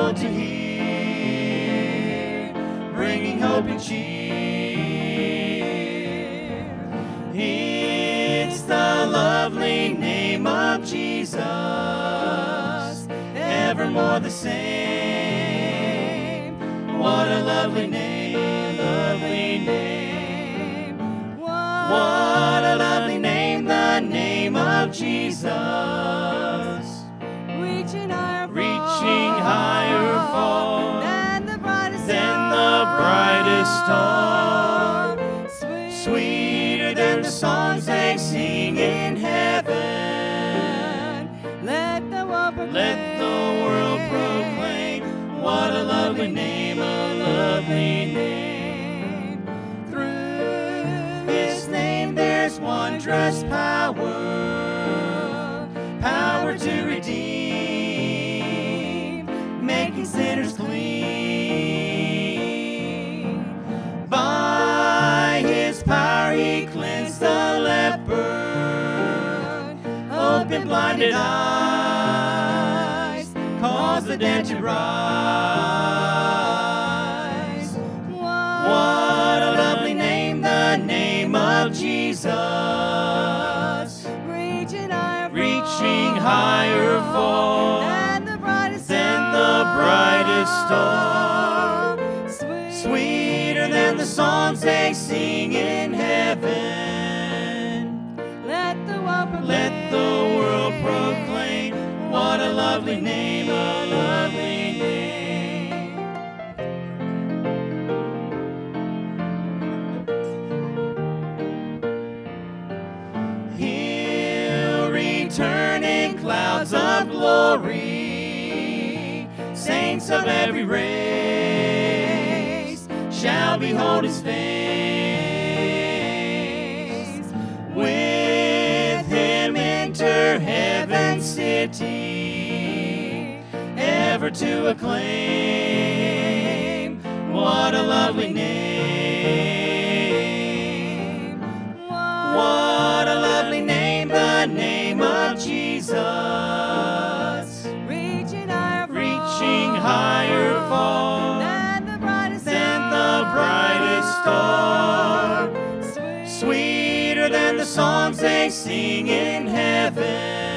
world to hear, bringing hope and cheer. It's the lovely name of Jesus, evermore the same. What a lovely name, lovely name. What a lovely name, the name of Jesus. Reaching higher far than the brightest star. Sweeter than the songs they sing in heaven. Let the world proclaim, what a lovely name, a lovely name. Through His name there's wondrous power to redeem, making sinners clean. By His power He cleansed the leper, opened blinded eyes, caused the dead to rise. What a lovely name, the name of Jesus. Reaching higher far than the brightest star. Sweeter than the songs they sing in heaven. Let the world proclaim, what a lovely name, a lovely name. He'll return in clouds of glory. Saints of every race shall behold His face. With Him enter heaven's city, ever to acclaim, what a lovely name. What a lovely name, the name of Jesus. reaching Higher far than the brightest star. Sweeter than the songs they sing in heaven.